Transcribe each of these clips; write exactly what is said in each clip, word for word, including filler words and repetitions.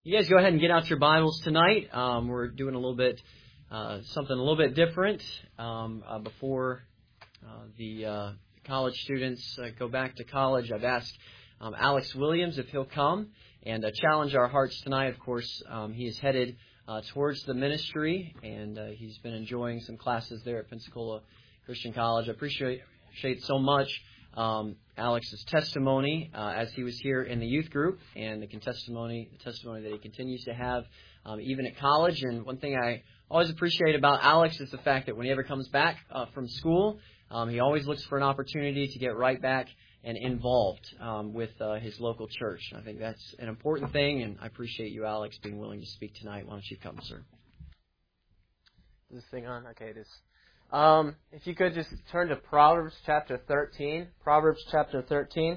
You guys go ahead and get out your Bibles tonight. Um, we're doing a little bit, uh, something a little bit different um, uh, before uh, the uh, college students uh, go back to college. I've asked um, Alex Williams if he'll come and uh, challenge our hearts tonight. Of course, um, he is headed uh, towards the ministry, and uh, he's been enjoying some classes there at Pensacola Christian College. I appreciate, appreciate so much Um, Alex's testimony uh, as he was here in the youth group, and the testimony, the testimony that he continues to have um, even at college. And one thing I always appreciate about Alex is the fact that when he ever comes back uh, from school, um, he always looks for an opportunity to get right back and involved um, with uh, his local church. I think that's an important thing, and I appreciate you, Alex, being willing to speak tonight. Why don't you come, sir? Is this thing on? Okay, it is. Um, if you could just turn to Proverbs chapter thirteen. Proverbs chapter thirteen.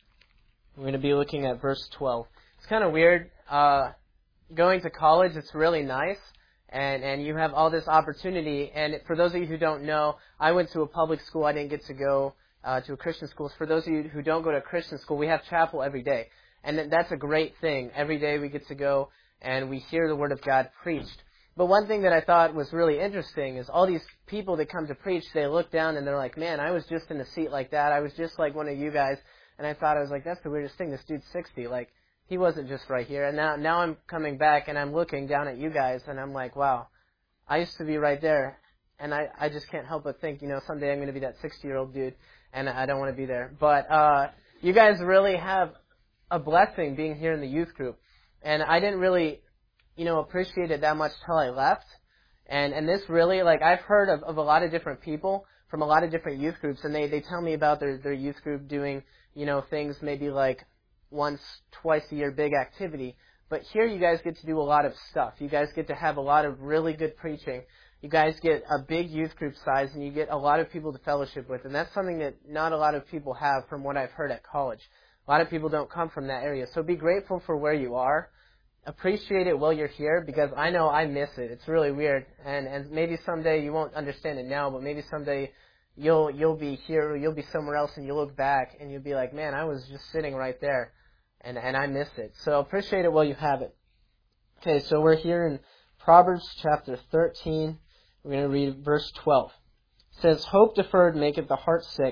We're going to be looking at verse twelve. It's kind of weird. Uh, going to college, it's really nice. And, and you have all this opportunity. And for those of you who don't know, I went to a public school. I didn't get to go uh, to a Christian school. For those of you who don't go to a Christian school, we have chapel every day. And that's a great thing. Every day we get to go and we hear the Word of God preached. But one thing that I thought was really interesting is all these people that come to preach, they look down and they're like, man, I was just in a seat like that. I was just like one of you guys. And I thought, I was like, that's the weirdest thing. This dude's sixty. Like, he wasn't just right here. And now, now I'm coming back and I'm looking down at you guys and I'm like, wow, I used to be right there. And I, I just can't help but think, you know, someday I'm going to be that sixty-year-old dude and I don't want to be there. But uh, you guys really have a blessing being here in the youth group. And I didn't really, you know, appreciate it that much till I left. And and this really, like, I've heard of, of a lot of different people from a lot of different youth groups, and they, they tell me about their, their youth group doing, you know, things maybe like once, twice a year, big activity. But here you guys get to do a lot of stuff. You guys get to have a lot of really good preaching. You guys get a big youth group size, and you get a lot of people to fellowship with. And that's something that not a lot of people have from what I've heard at college. A lot of people don't come from that area. So be grateful for where you are. Appreciate it while you're here, because I know I miss it. It's really weird, and and maybe someday you won't understand it now, but maybe someday you'll you'll be here, or you'll be somewhere else, and you'll look back and you'll be like, man, I was just sitting right there, and and I miss it. So appreciate it while you have it. Okay, so we're here in Proverbs chapter thirteen. We're going to read verse twelve. It says, "Hope deferred maketh the heart sick,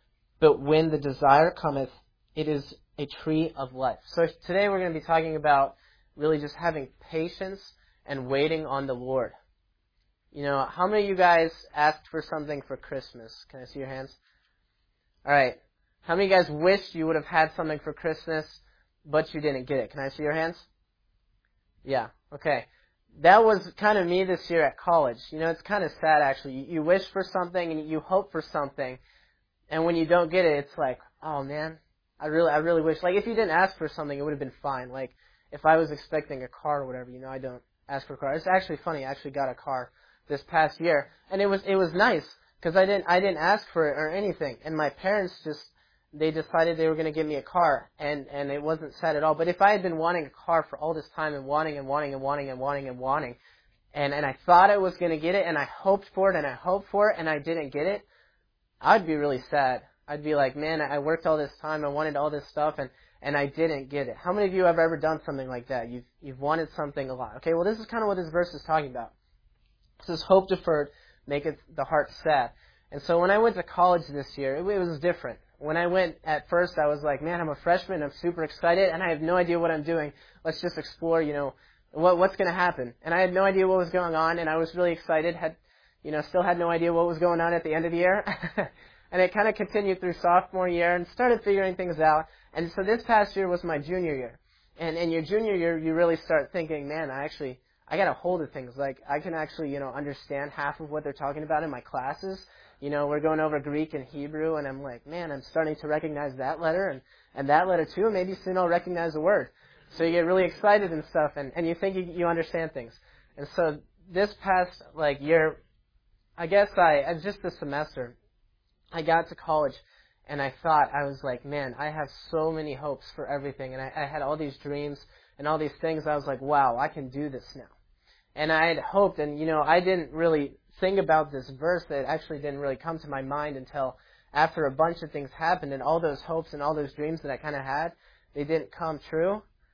but when the desire cometh, it is a tree of life." So today we're going to be talking about really just having patience and waiting on the Lord. You know, how many of you guys asked for something for Christmas? Can I see your hands? All right. How many of you guys wished you would have had something for Christmas, but you didn't get it? Can I see your hands? Yeah. Okay. That was kind of me this year at college. You know, it's kind of sad, actually. You, you wish for something and you hope for something, and when you don't get it, it's like, oh, man, I really, I really wish. Like, if you didn't ask for something, it would have been fine. Like, if I was expecting a car or whatever, you know, I don't ask for a car. It's actually funny. I actually got a car this past year, and it was it was nice because I didn't I didn't ask for it or anything, and my parents just they decided they were going to give me a car, and and it wasn't sad at all. But if I had been wanting a car for all this time and wanting and wanting and wanting and wanting and wanting, and and I thought I was going to get it, and I hoped for it, and I hoped for it, and I didn't get it, I'd be really sad. I'd be like, man, I worked all this time, I wanted all this stuff, and and I didn't get it. How many of you have ever done something like that? You've, you've wanted something a lot. Okay, well, this is kind of what this verse is talking about. It says, hope deferred maketh the heart sad. And so when I went to college this year, it, it was different. When I went at first, I was like, man, I'm a freshman, I'm super excited, and I have no idea what I'm doing. Let's just explore, you know, what what's going to happen. And I had no idea what was going on, and I was really excited, had, you know, still had no idea what was going on at the end of the year. And it kind of continued through sophomore year and started figuring things out. And so this past year was my junior year. And in your junior year, you really start thinking, man, I actually, I got a hold of things. Like, I can actually, you know, understand half of what they're talking about in my classes. You know, we're going over Greek and Hebrew, and I'm like, man, I'm starting to recognize that letter and, and that letter too. And maybe soon I'll recognize the word. So you get really excited and stuff, and, and you think you, you understand things. And so this past, like, year, I guess I, just this semester, I got to college, and I thought, I was like, man, I have so many hopes for everything. And I, I had all these dreams and all these things. I was like, wow, I can do this now. And I had hoped, and, you know, I didn't really think about this verse. That actually didn't really come to my mind until after a bunch of things happened, and all those hopes and all those dreams that I kind of had, they didn't come true.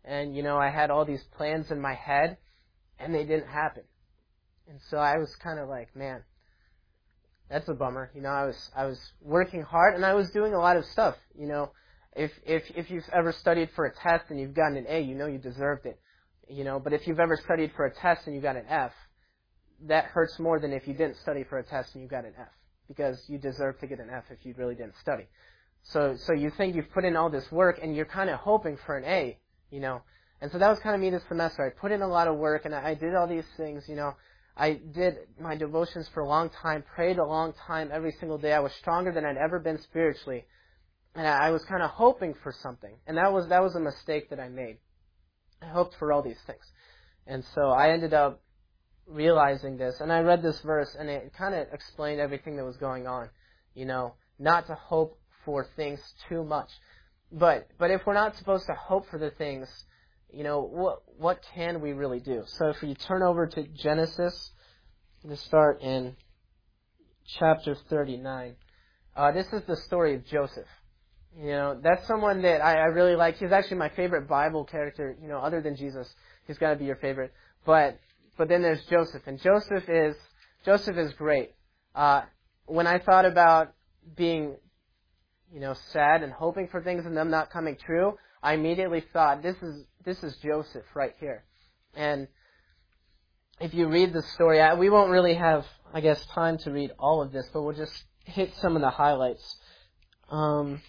And, you know, I had all these plans in my head, and they didn't happen. And so I was kind of like, man, that's a bummer. You know, I was I was working hard, and I was doing a lot of stuff. You know, if if if you've ever studied for a test and you've gotten an A, you know you deserved it. You know, but if you've ever studied for a test and you got an F, that hurts more than if you didn't study for a test and you got an F, because you deserve to get an F if you really didn't study. So so you think you've put in all this work, and you're kind of hoping for an A, you know. And so that was kind of me this semester. I put in a lot of work, and I did all these things, you know. I did my devotions for a long time, prayed a long time every single day. I was stronger than I'd ever been spiritually. And I was kind of hoping for something. And that was that was a mistake that I made. I hoped for all these things. And so I ended up realizing this. And I read this verse, and it kind of explained everything that was going on. You know, not to hope for things too much. But but if we're not supposed to hope for the things, you know, what what can we really do? So if you turn over to Genesis, I'm going to start in chapter thirty-nine. Uh, this is the story of Joseph. You know, that's someone that I, I really like. He's actually my favorite Bible character, you know, other than Jesus. He's got to be your favorite. But but then there's Joseph. And Joseph is Joseph is great. Uh, when I thought about being, you know, sad and hoping for things and them not coming true, I immediately thought, this is this is Joseph right here. And if you read the story, I, we won't really have, I guess, time to read all of this, but we'll just hit some of the highlights. Um,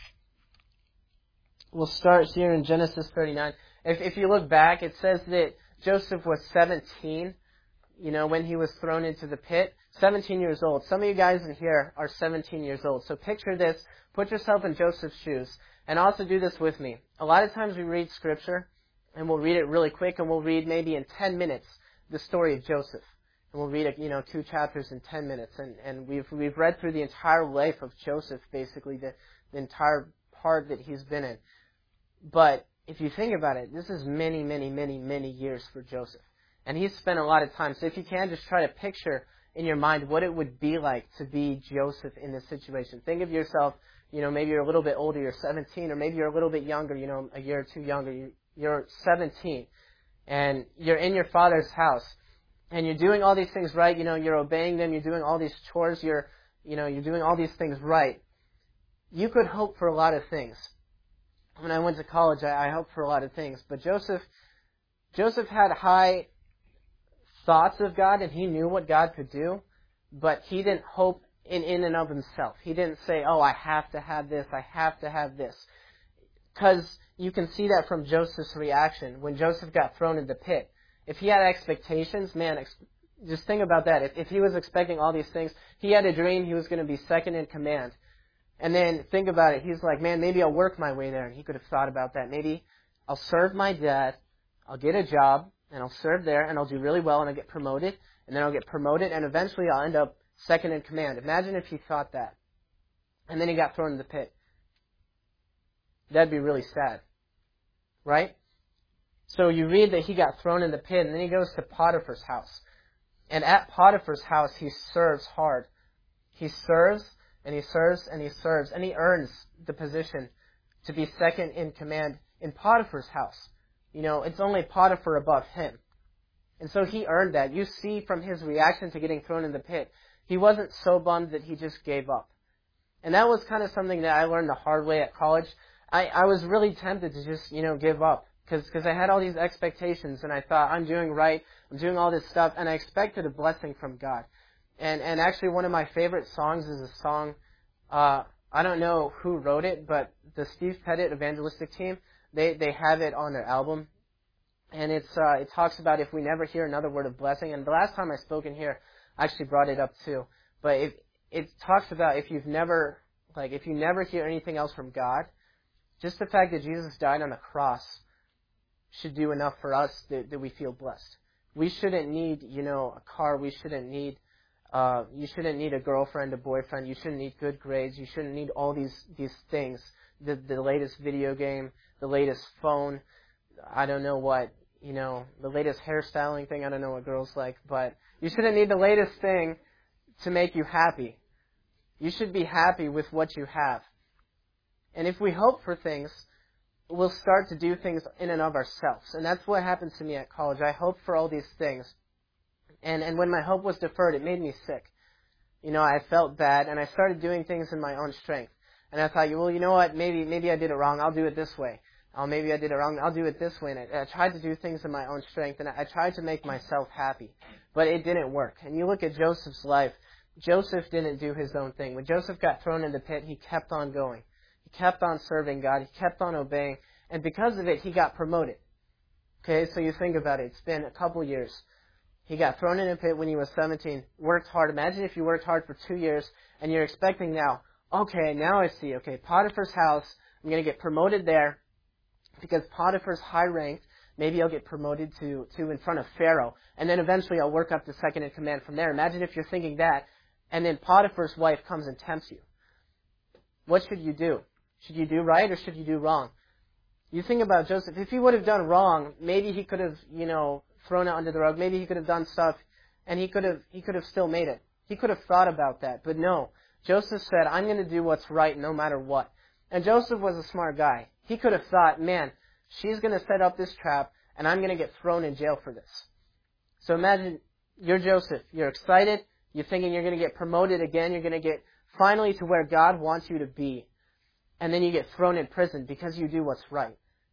we'll start here in Genesis thirty-nine. If, if you look back, it says that Joseph was seventeen, you know, when he was thrown into the pit. seventeen years old. Some of you guys in here are seventeen years old. So picture this. Put yourself in Joseph's shoes. And also do this with me. A lot of times we read Scripture, and we'll read it really quick, and we'll read maybe in ten minutes the story of Joseph. And we'll read, you know, two chapters in ten minutes. And, and we've we've read through the entire life of Joseph, basically, the, the entire part that he's been in. But if you think about it, this is many, many, many, many years for Joseph. And he's spent a lot of time. So if you can, just try to picture in your mind what it would be like to be Joseph in this situation. Think of yourself, you know, maybe you're a little bit older, you're seventeen, or maybe you're a little bit younger, you know, a year or two younger. You're seventeen, and you're in your father's house, and you're doing all these things right. You know, you're obeying them, you're doing all these chores, you're, you know, you're doing all these things right. You could hope for a lot of things. When I went to college, I, I hoped for a lot of things. But Joseph, Joseph had high thoughts of God, and he knew what God could do, but he didn't hope in, in and of himself. He didn't say, oh, I have to have this, I have to have this. Because you can see that from Joseph's reaction when Joseph got thrown in the pit. If he had expectations, man, ex- just think about that. If, if he was expecting all these things, he had a dream he was going to be second in command. And then think about it. He's like, man, maybe I'll work my way there. And he could have thought about that. Maybe I'll serve my dad, I'll get a job, and I'll serve there, and I'll do really well, and I'll get promoted, and then I'll get promoted, and eventually I'll end up second in command. Imagine if he thought that. And then he got thrown in the pit. That'd be really sad. Right? So you read that he got thrown in the pit, and then he goes to Potiphar's house. And at Potiphar's house, he serves hard. He serves, and he serves, and he serves, and he earns the position to be second in command in Potiphar's house. You know, it's only Potiphar above him. And so he earned that. You see from his reaction to getting thrown in the pit, he wasn't so bummed that he just gave up. And that was kind of something that I learned the hard way at college. I, I was really tempted to just, you know, give up. Because I had all these expectations, and I thought, I'm doing right, I'm doing all this stuff, and I expected a blessing from God. And and actually one of my favorite songs is a song, uh, I don't know who wrote it, but the Steve Pettit Evangelistic Team, they, they have it on their album. And it's uh, it talks about if we never hear another word of blessing. And the last time I spoke in here, I actually brought it up too. But it, it talks about if you've never, like, if you never hear anything else from God, just the fact that Jesus died on the cross should do enough for us that, that we feel blessed. We shouldn't need, you know, a car. We shouldn't need, uh, you shouldn't need a girlfriend, a boyfriend. You shouldn't need good grades. You shouldn't need all these, these things. The, the latest video game, the latest phone, I don't know what, you know, the latest hairstyling thing. I don't know what girls like, but you shouldn't need the latest thing to make you happy. You should be happy with what you have. And if we hope for things, we'll start to do things in and of ourselves. And that's what happened to me at college. I hoped for all these things. And, and when my hope was deferred, it made me sick. You know, I felt bad, and I started doing things in my own strength. And I thought, well, you know what, maybe maybe I did it wrong, I'll do it this way. Oh, maybe I did it wrong, I'll do it this way. And I, I tried to do things in my own strength, and I, I tried to make myself happy. But it didn't work. And you look at Joseph's life, Joseph didn't do his own thing. When Joseph got thrown in the pit, he kept on going. He kept on serving God, he kept on obeying, and because of it, he got promoted. Okay, so you think about it, it's been a couple years. He got thrown in a pit when he was seventeen, worked hard. Imagine if you worked hard for two years, and you're expecting now, okay, now I see, okay, Potiphar's house, I'm going to get promoted there, because Potiphar's high ranked, maybe I'll get promoted to, to in front of Pharaoh, and then eventually I'll work up to second in command from there. Imagine if you're thinking that, and then Potiphar's wife comes and tempts you. What should you do? Should you do right or should you do wrong? You think about Joseph, if he would have done wrong, maybe he could have, you know, thrown it under the rug, maybe he could have done stuff, and he could have, he could have still made it. He could have thought about that, but no. Joseph said, I'm going to do what's right no matter what. And Joseph was a smart guy. He could have thought, man, she's going to set up this trap, and I'm going to get thrown in jail for this. So imagine, you're Joseph. You're excited. You're thinking you're going to get promoted again. You're going to get finally to where God wants you to be. And then you get thrown in prison because you do what's right.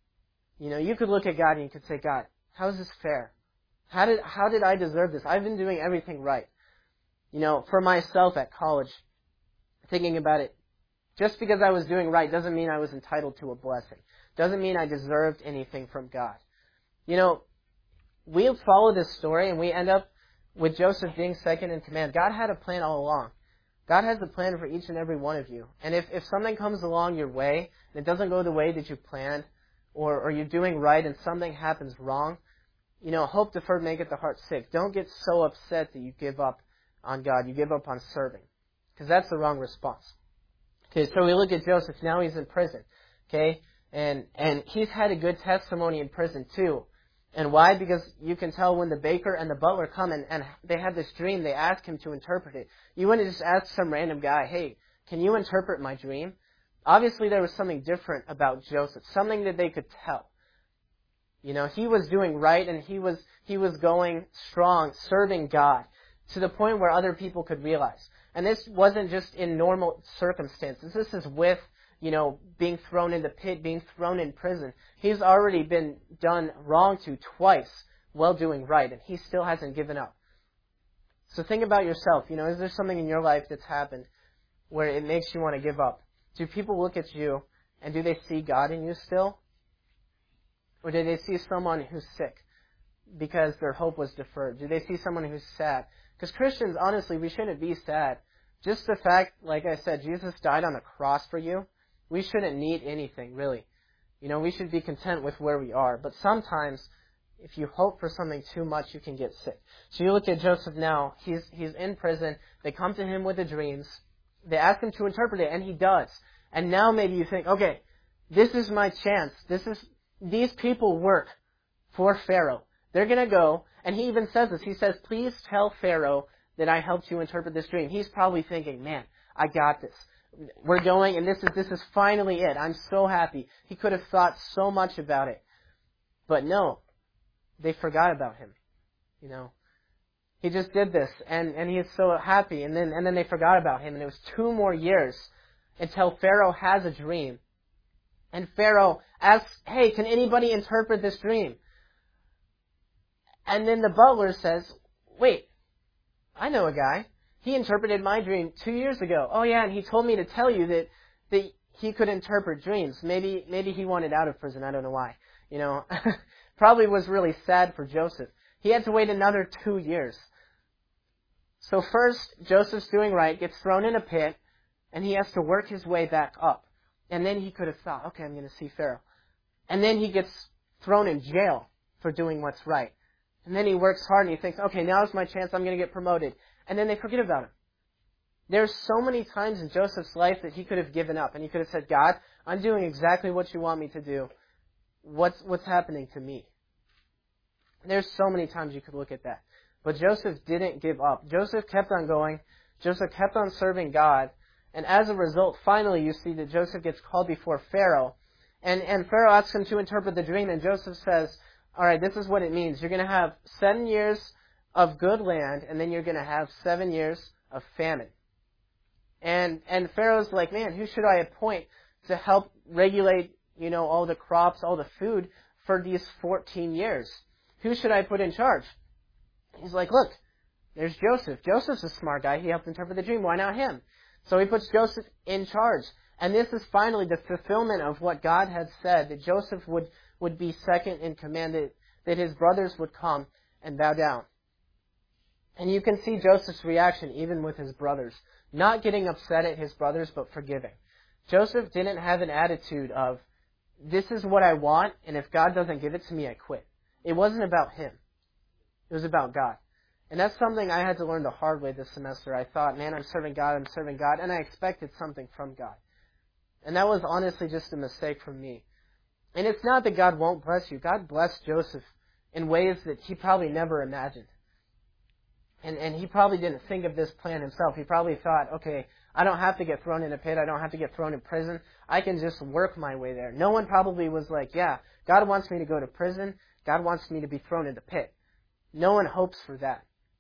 You know, you could look at God and you could say, God, how is this fair? How did, how did I deserve this? I've been doing everything right. You know, for myself at college, thinking about it, just because I was doing right doesn't mean I was entitled to a blessing. Doesn't mean I deserved anything from God. You know, we follow this story and we end up with Joseph being second in command. God had a plan all along. God has a plan for each and every one of you. And if, if something comes along your way and it doesn't go the way that you planned, or, or you're doing right and something happens wrong, you know, hope deferred maketh the heart sick. Don't get so upset that you give up on God. You give up on serving. Because that's the wrong response. Okay, so we look at Joseph. Now he's in prison. Okay, and and he's had a good testimony in prison too. And why? Because you can tell when the baker and the butler come and, and they have this dream, they ask him to interpret it. You wouldn't just ask some random guy, hey, can you interpret my dream? Obviously there was something different about Joseph, something that they could tell. You know, he was doing right and he was he was going strong, serving God, to the point where other people could realize. And this wasn't just in normal circumstances. This is with, you know, being thrown in the pit, being thrown in prison. He's already been done wrong to twice while doing right, and he still hasn't given up. So think about yourself. You know, is there something in your life that's happened where it makes you want to give up? Do people look at you, and do they see God in you still? Or do they see someone who's sick because their hope was deferred? Do they see someone who's sad? Because Christians, honestly, we shouldn't be sad. Just the fact, like I said, Jesus died on the cross for you. We shouldn't need anything, really. You know, we should be content with where we are. But sometimes, if you hope for something too much, you can get sick. So you look at Joseph now. He's he's in prison. They come to him with the dreams. They ask him to interpret it, and he does. And now maybe you think, okay, this is my chance. This is these people work for Pharaoh. They're going to go, and he even says this. He says, please tell Pharaoh that I helped you interpret this dream. He's probably thinking, man, I got this. We're going, and this is this is finally it. I'm so happy. He could have thought so much about it. But no, they forgot about him. You know, he just did this, and, and he is so happy, and then and then they forgot about him, and it was two more years until Pharaoh has a dream. And Pharaoh asks, hey, can anybody interpret this dream? And then the butler says, wait, I know a guy. He interpreted my dream two years ago. Oh yeah, and he told me to tell you that, that he could interpret dreams. Maybe maybe he wanted out of prison. I don't know why. You know, probably was really sad for Joseph. He had to wait another two years. So first, Joseph's doing right, gets thrown in a pit, and he has to work his way back up. And then he could have thought, okay, I'm going to see Pharaoh. And then he gets thrown in jail for doing what's right. And then he works hard and he thinks, okay, now's my chance, I'm going to get promoted. And then they forget about him. There's so many times in Joseph's life that he could have given up. And he could have said, God, I'm doing exactly what you want me to do. What's, what's happening to me? There's so many times you could look at that. But Joseph didn't give up. Joseph kept on going. Joseph kept on serving God. And as a result, finally you see that Joseph gets called before Pharaoh. And, and Pharaoh asks him to interpret the dream, and Joseph says, all right, this is what it means. You're going to have seven years of good land, and then you're going to have seven years of famine. And, and Pharaoh's like, man, who should I appoint to help regulate, you know, all the crops, all the food for these fourteen years? Who should I put in charge? He's like, look, there's Joseph. Joseph's a smart guy. He helped interpret the dream. Why not him? So he puts Joseph in charge. And this is finally the fulfillment of what God had said, that Joseph would, would be second in command, that, that his brothers would come and bow down. And you can see Joseph's reaction even with his brothers. Not getting upset at his brothers, but forgiving. Joseph didn't have an attitude of, this is what I want, and if God doesn't give it to me, I quit. It wasn't about him. It was about God. And that's something I had to learn the hard way this semester. I thought, man, I'm serving God, I'm serving God, and I expected something from God. And that was honestly just a mistake from me. And it's not that God won't bless you. God blessed Joseph in ways that he probably never imagined. And, and he probably didn't think of this plan himself. He probably thought, okay, I don't have to get thrown in a pit. I don't have to get thrown in prison. I can just work my way there. No one probably was like, yeah, God wants me to go to prison. God wants me to be thrown in the pit. No one hopes for that.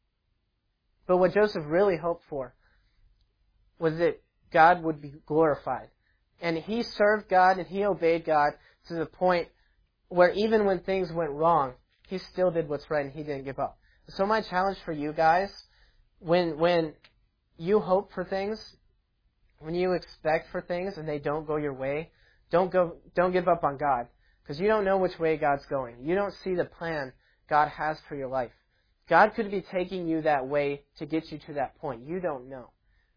But what Joseph really hoped for was that God would be glorified. And he served God and he obeyed God to the point where even when things went wrong, he still did what's right and he didn't give up. So my challenge for you guys, when when you hope for things, when you expect for things and they don't go your way, don't go don't give up on God, because you don't know which way God's going. You don't see the plan God has for your life. God could be taking you that way to get you to that point. You don't know.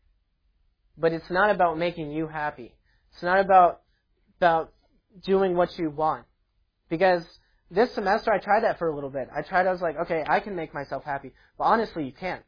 But it's not about making you happy. It's not about about doing what you want. Because this semester I tried that for a little bit. I tried, I was like, okay, I can make myself happy. But honestly, you can't.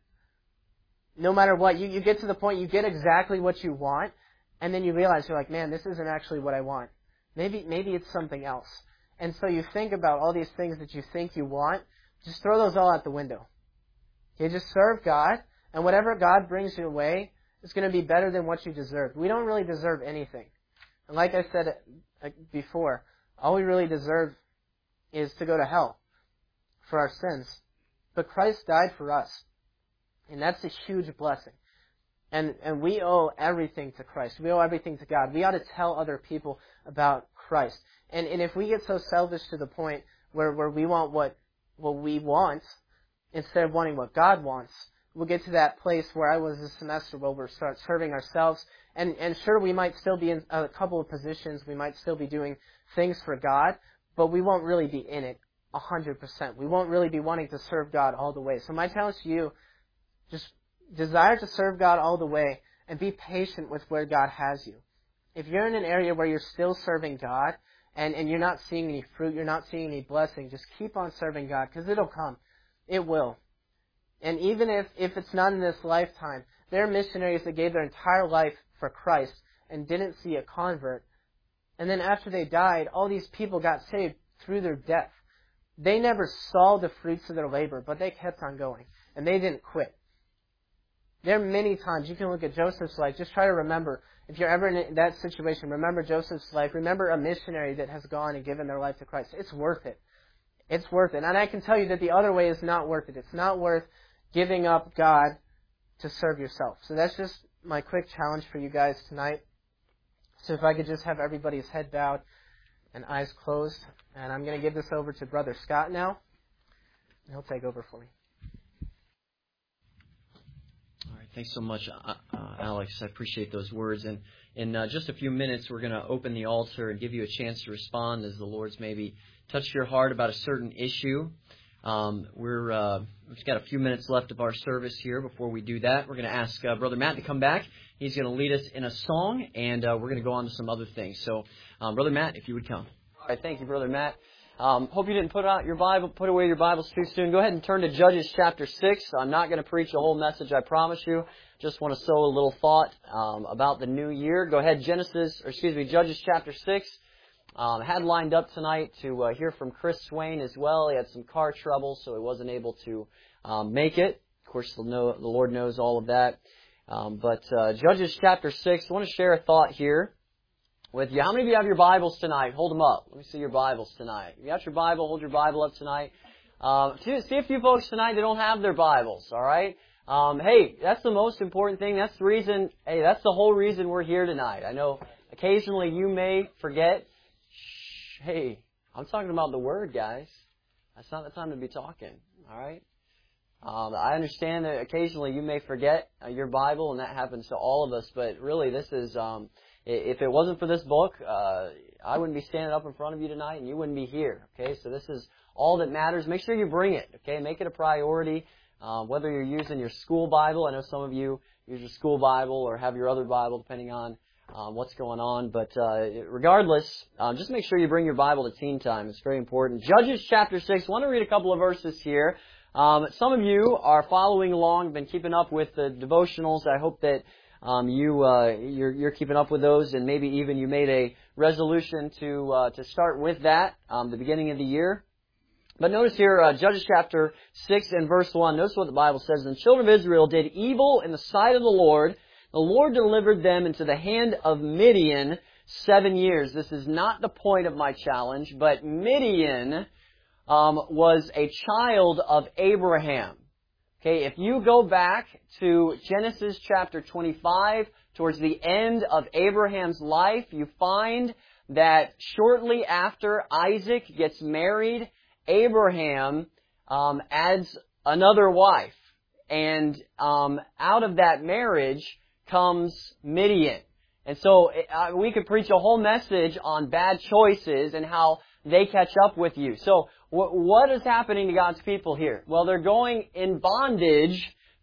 No matter what, you, you get to the point, you get exactly what you want, and then you realize, you're like, man, this isn't actually what I want. Maybe maybe it's something else. And so you think about all these things that you think you want, just throw those all out the window. Okay, just serve God, and whatever God brings your way is going to be better than what you deserve. We don't really deserve anything. And like I said before, all we really deserve is to go to hell for our sins. But Christ died for us. And that's a huge blessing. And and we owe everything to Christ. We owe everything to God. We ought to tell other people about Christ. And and if we get so selfish to the point where, where we want what what we want instead of wanting what God wants, we'll get to that place where I was this semester where we'll start serving ourselves. And, and sure, we might still be in a couple of positions. We might still be doing things for God, but we won't really be in it one hundred percent. We won't really be wanting to serve God all the way. So my challenge to you, just desire to serve God all the way and be patient with where God has you. If you're in an area where you're still serving God and, and you're not seeing any fruit, you're not seeing any blessing, just keep on serving God, because it'll come. It will. And even if, if it's not in this lifetime, there are missionaries that gave their entire life for Christ and didn't see a convert. And then after they died, all these people got saved through their death. They never saw the fruits of their labor, but they kept on going. And they didn't quit. There are many times, you can look at Joseph's life, just try to remember, if you're ever in that situation, remember Joseph's life, remember a missionary that has gone and given their life to Christ. It's worth it. It's worth it. And I can tell you that the other way is not worth it. It's not worth giving up God to serve yourself. So that's just my quick challenge for you guys tonight. So if I could just have everybody's head bowed and eyes closed. And I'm going to give this over to Brother Scott now. And he'll take over for me. All right, thanks so much, uh, uh, Alex. I appreciate those words. And in uh, just a few minutes, we're going to open the altar and give you a chance to respond as the Lord's maybe touched your heart about a certain issue. Um, we're uh, we've just got a few minutes left of our service here. Before we do that, we're going to ask uh, Brother Matt to come back. He's going to lead us in a song, and uh, we're going to go on to some other things. So, um, Brother Matt, if you would come. All right, thank you, Brother Matt. Um, hope you didn't put out your Bible, put away your Bibles too soon. Go ahead and turn to Judges chapter six. I'm not going to preach a whole message, I promise you. Just want to sow a little thought um, about the new year. Go ahead, Genesis, or excuse me, Judges chapter six. Um, had lined up tonight to uh, hear from Chris Swain as well. He had some car trouble, so he wasn't able to um, make it. Of course, the, know, the Lord knows all of that. Um, but uh, Judges chapter six, I want to share a thought here with you. How many of you have your Bibles tonight? Hold them up. Let me see your Bibles tonight. If you got your Bible, hold your Bible up tonight. Uh, see, see a few folks tonight that don't have their Bibles, all right? Um, hey, that's the most important thing. That's the reason, hey, that's the whole reason we're here tonight. I know occasionally you may forget. Shh, hey, I'm talking about the Word, guys. That's not the time to be talking, all right? Um, I understand that occasionally you may forget uh, your Bible, and that happens to all of us, but really this is, um, if it wasn't for this book, uh, I wouldn't be standing up in front of you tonight, and you wouldn't be here, okay? So this is all that matters. Make sure you bring it, okay? Make it a priority, uh, whether you're using your school Bible. I know some of you use your school Bible or have your other Bible, depending on um, what's going on. But uh, regardless, uh, just make sure you bring your Bible to teen time. It's very important. Judges chapter six. I want to read a couple of verses here. Um, some of you are following along, been keeping up with the devotionals. I hope that um, you uh, you're, you're keeping up with those, and maybe even you made a resolution to uh, to start with that um, the beginning of the year. But notice here, uh, Judges chapter six and verse one. Notice what the Bible says: "And the children of Israel did evil in the sight of the Lord. The Lord delivered them into the hand of Midian seven years." This is not the point of my challenge, but Midian Um, was a child of Abraham. Okay, if you go back to Genesis chapter twenty-five, towards the end of Abraham's life, you find that shortly after Isaac gets married, Abraham um, adds another wife. And um, out of that marriage comes Midian. And so uh, we could preach a whole message on bad choices and how they catch up with you. So what is happening to God's people here? Well, they're going in bondage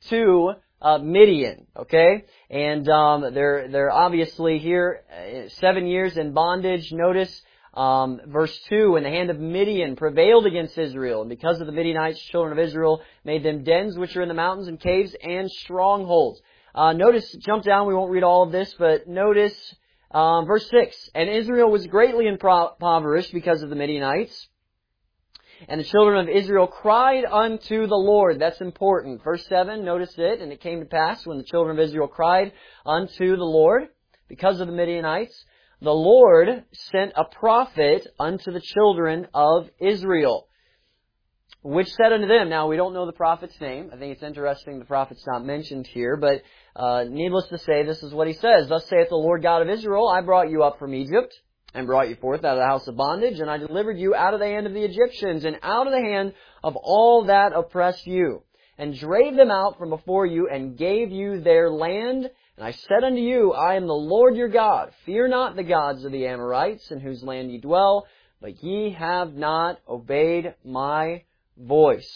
to uh, Midian, okay? And um, they're they're obviously here uh, seven years in bondage. Notice um, verse two: "And the hand of Midian prevailed against Israel, and because of the Midianites, children of Israel made them dens which are in the mountains and caves and strongholds." Uh, notice, jump down, we won't read all of this, but notice um, verse six: "And Israel was greatly impoverished because of the Midianites. And the children of Israel cried unto the Lord." That's important. Verse seven, notice it. "And it came to pass, when the children of Israel cried unto the Lord because of the Midianites, the Lord sent a prophet unto the children of Israel, which said unto them," now we don't know the prophet's name. I think it's interesting the prophet's not mentioned here, but uh, needless to say, this is what he says: "Thus saith the Lord God of Israel, I brought you up from Egypt, and brought you forth out of the house of bondage, and I delivered you out of the hand of the Egyptians, and out of the hand of all that oppressed you, and drave them out from before you, and gave you their land. And I said unto you, I am the Lord your God. Fear not the gods of the Amorites, in whose land ye dwell, but ye have not obeyed my voice."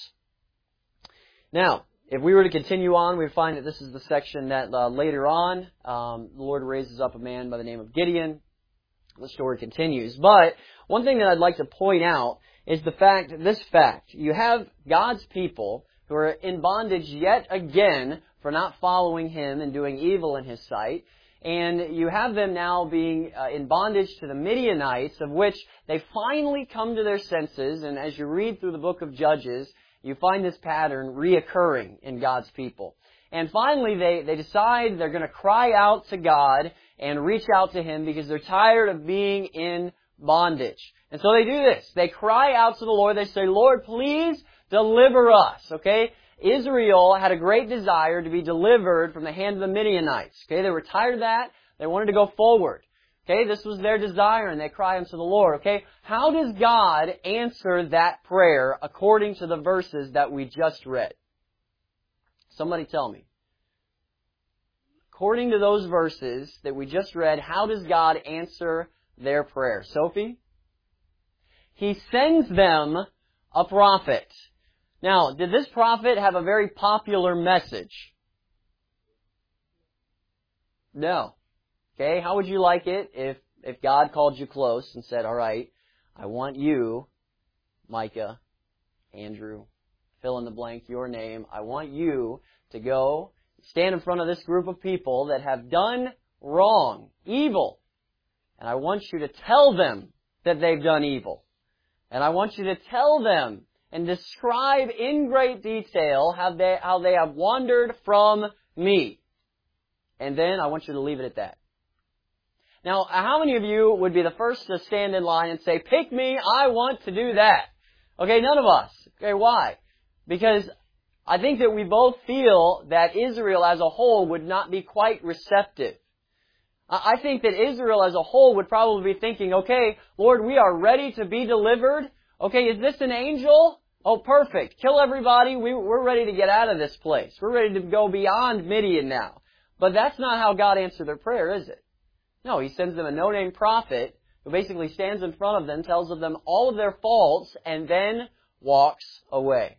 Now, if we were to continue on, we would find that this is the section that uh, later on, um, the Lord raises up a man by the name of Gideon. The story continues. But one thing that I'd like to point out is the fact, this fact. You have God's people who are in bondage yet again for not following Him and doing evil in His sight. And you have them now being uh, in bondage to the Midianites, of which they finally come to their senses. And as you read through the book of Judges, you find this pattern reoccurring in God's people. And finally, they, they decide they're going to cry out to God and reach out to Him because they're tired of being in bondage. And so they do this. They cry out to the Lord. They say, "Lord, please deliver us." Okay? Israel had a great desire to be delivered from the hand of the Midianites. Okay? They were tired of that. They wanted to go forward. Okay? This was their desire, and they cry unto the Lord. Okay? How does God answer that prayer according to the verses that we just read? Somebody tell me. According to those verses that we just read, how does God answer their prayer? Sophie? He sends them a prophet. Now, did this prophet have a very popular message? No. Okay, how would you like it if, if God called you close and said, "All right, I want you, Micah, Andrew, fill in the blank, your name, I want you to go stand in front of this group of people that have done wrong, evil. And I want you to tell them that they've done evil. And I want you to tell them and describe in great detail how they, how they have wandered from me. And then I want you to leave it at that. Now, how many of you would be the first to stand in line and say, pick me, I want to do that? Okay, none of us. Okay, why? Because I think that we both feel that Israel as a whole would not be quite receptive. I think that Israel as a whole would probably be thinking, okay, Lord, we are ready to be delivered. Okay, is this an angel? Oh, perfect. Kill everybody. We, we're ready to get out of this place. We're ready to go beyond Midian now. But that's not how God answered their prayer, is it? No, He sends them a no-name prophet who basically stands in front of them, tells of them all of their faults, and then walks away.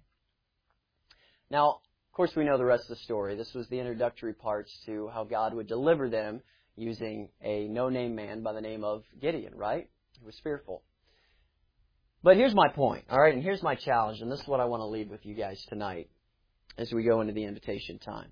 Now, of course, we know the rest of the story. This was the introductory parts to how God would deliver them using a no-name man by the name of Gideon, right? He was fearful. But here's my point, all right, and here's my challenge, and this is what I want to leave with you guys tonight as we go into the invitation time.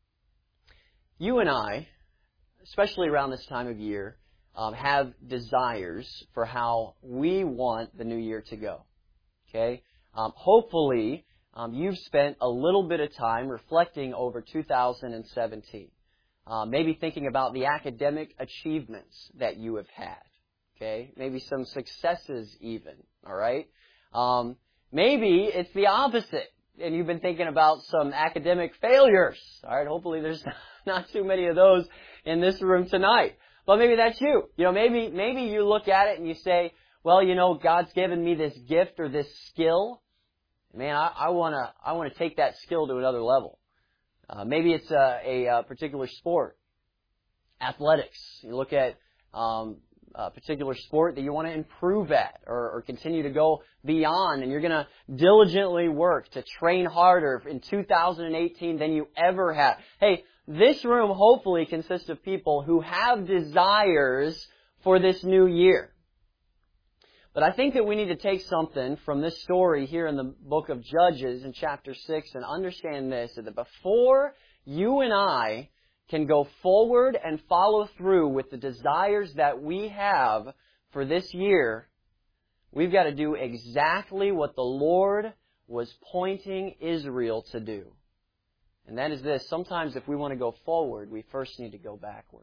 You and I, especially around this time of year, um, have desires for how we want the new year to go, okay? Um, hopefully, um, you've spent a little bit of time reflecting over two thousand seventeen, uh, maybe thinking about the academic achievements that you have had. Okay, maybe some successes even, all right? Um, maybe it's the opposite, and you've been thinking about some academic failures, all right? Hopefully there's not too many of those in this room tonight. But maybe that's you. You know, maybe maybe you look at it and you say, well, you know, God's given me this gift or this skill. Man, I, I want to I want to take that skill to another level. Uh, maybe it's a, a, a particular sport, athletics. You look at Um, a particular sport that you want to improve at or, or continue to go beyond, and you're going to diligently work to train harder in two thousand eighteen than you ever have. Hey, this room hopefully consists of people who have desires for this new year. But I think that we need to take something from this story here in the book of Judges in chapter six and understand this, that before you and I can go forward and follow through with the desires that we have for this year, we've got to do exactly what the Lord was pointing Israel to do. And that is this: sometimes if we want to go forward, we first need to go backward.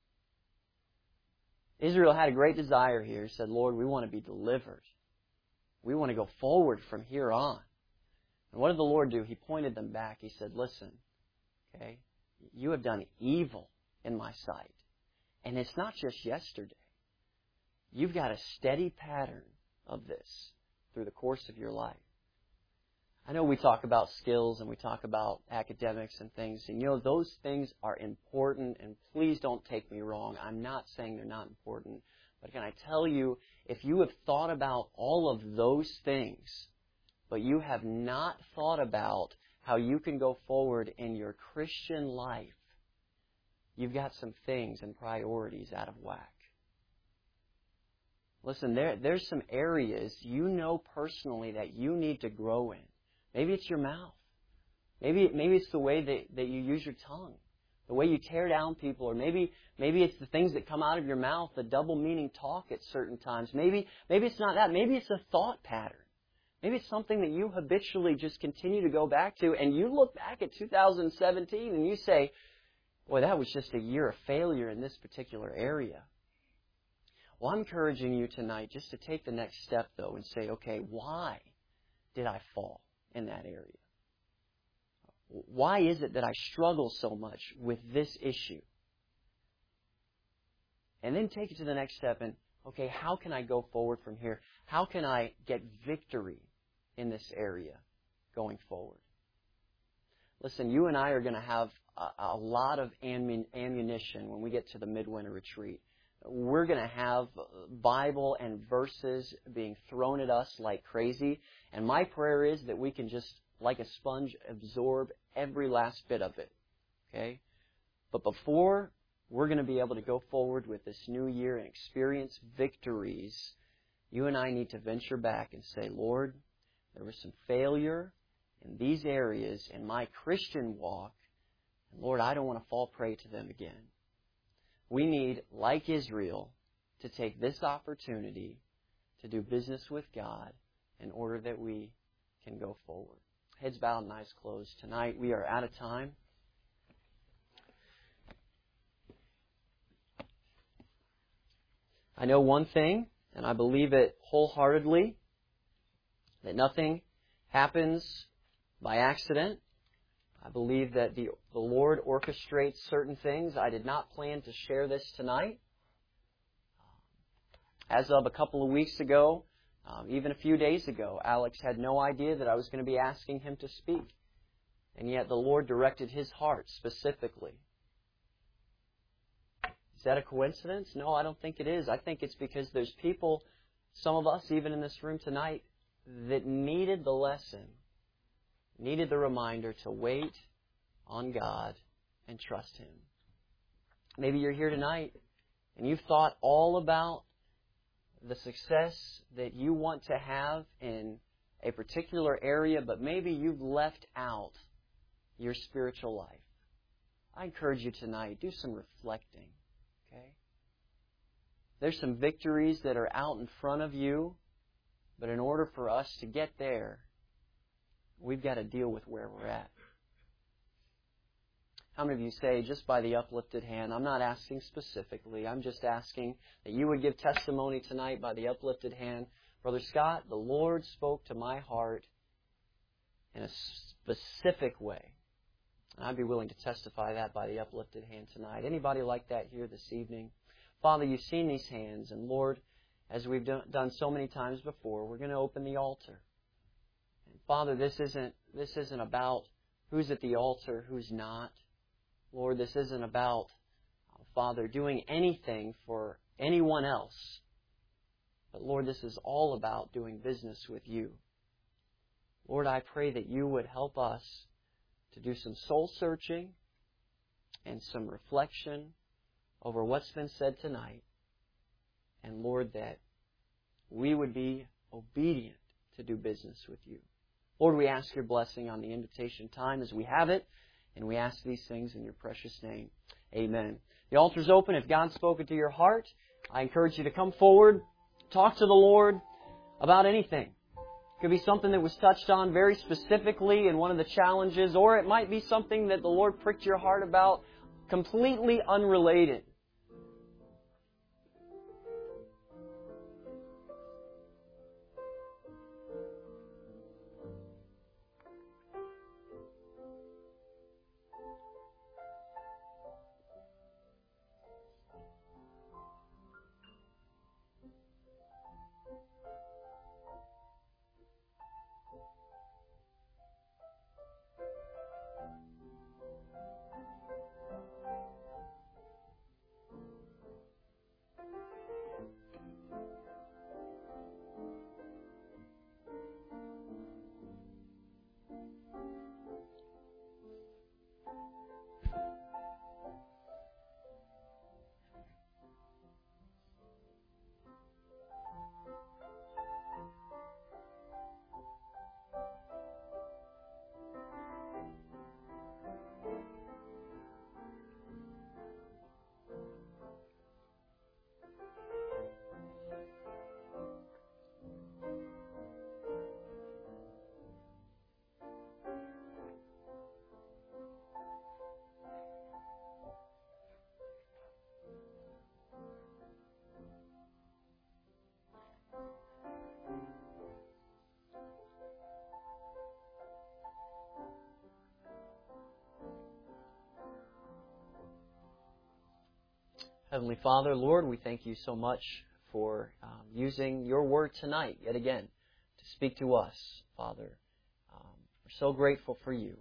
Israel had a great desire here. He said, Lord, we want to be delivered. We want to go forward from here on. And what did the Lord do? He pointed them back. He said, listen, okay, you have done evil in my sight. And it's not just yesterday. You've got a steady pattern of this through the course of your life. I know we talk about skills and we talk about academics and things. And you know, those things are important. And please don't take me wrong. I'm not saying they're not important. But can I tell you, if you have thought about all of those things, but you have not thought about how you can go forward in your Christian life, you've got some things and priorities out of whack. Listen, there, there's some areas you know personally that you need to grow in. Maybe it's your mouth. Maybe, maybe it's the way that, that you use your tongue, the way you tear down people, or maybe maybe it's the things that come out of your mouth, the double-meaning talk at certain times. Maybe maybe it's not that. Maybe it's a thought pattern. Maybe it's something that you habitually just continue to go back to, and you look back at two thousand seventeen and you say, boy, that was just a year of failure in this particular area. Well, I'm encouraging you tonight just to take the next step, though, and say, okay, why did I fall in that area? Why is it that I struggle so much with this issue? And then take it to the next step and, okay, how can I go forward from here? How can I get victory in this area going forward? Listen, you and I are going to have a, a lot of ammunition when we get to the midwinter retreat. We're going to have Bible and verses being thrown at us like crazy. And my prayer is that we can just, like a sponge, absorb every last bit of it. Okay? But before we're going to be able to go forward with this new year and experience victories, you and I need to venture back and say, Lord, there was some failure in these areas in my Christian walk. And Lord, I don't want to fall prey to them again. We need, like Israel, to take this opportunity to do business with God in order that we can go forward. Heads bowed and eyes closed. Tonight we are out of time. I know one thing, and I believe it wholeheartedly, that nothing happens by accident. I believe that the, the Lord orchestrates certain things. I did not plan to share this tonight. As of a couple of weeks ago, um, even a few days ago, Alex had no idea that I was going to be asking him to speak. And yet the Lord directed his heart specifically. Is that a coincidence? No, I don't think it is. I think it's because there's people, some of us even in this room tonight, that needed the lesson, needed the reminder to wait on God and trust Him. Maybe you're here tonight and you've thought all about the success that you want to have in a particular area, but maybe you've left out your spiritual life. I encourage you tonight, do some reflecting. Okay? There's some victories that are out in front of you, but in order for us to get there, we've got to deal with where we're at. How many of you say, just by the uplifted hand, I'm not asking specifically, I'm just asking that you would give testimony tonight by the uplifted hand. Brother Scott, the Lord spoke to my heart in a specific way. And I'd be willing to testify that by the uplifted hand tonight. Anybody like that here this evening? Father, you've seen these hands, and Lord, as we've done so many times before, we're going to open the altar. And Father, this isn't this isn't about who's at the altar, who's not. Lord, this isn't about, Father, doing anything for anyone else. But Lord, this is all about doing business with you. Lord, I pray that you would help us to do some soul searching and some reflection over what's been said tonight. And Lord, that we would be obedient to do business with you. Lord, we ask your blessing on the invitation time as we have it. And we ask these things in your precious name. Amen. The altar's open. If God's spoken to your heart, I encourage you to come forward, talk to the Lord about anything. It could be something that was touched on very specifically in one of the challenges, or it might be something that the Lord pricked your heart about, completely unrelated. Heavenly Father, Lord, we thank you so much for um, using your word tonight, yet again, to speak to us, Father. Um, we're so grateful for you.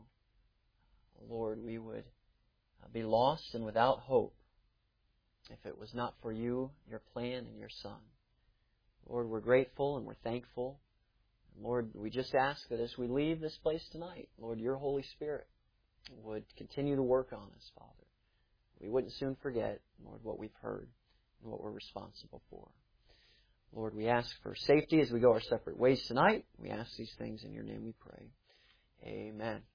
Lord, we would uh, be lost and without hope if it was not for you, your plan, and your Son. Lord, we're grateful and we're thankful. Lord, we just ask that as we leave this place tonight, Lord, your Holy Spirit would continue to work on us, Father. We wouldn't soon forget, Lord, what we've heard and what we're responsible for. Lord, we ask for safety as we go our separate ways tonight. We ask these things in your name we pray. Amen.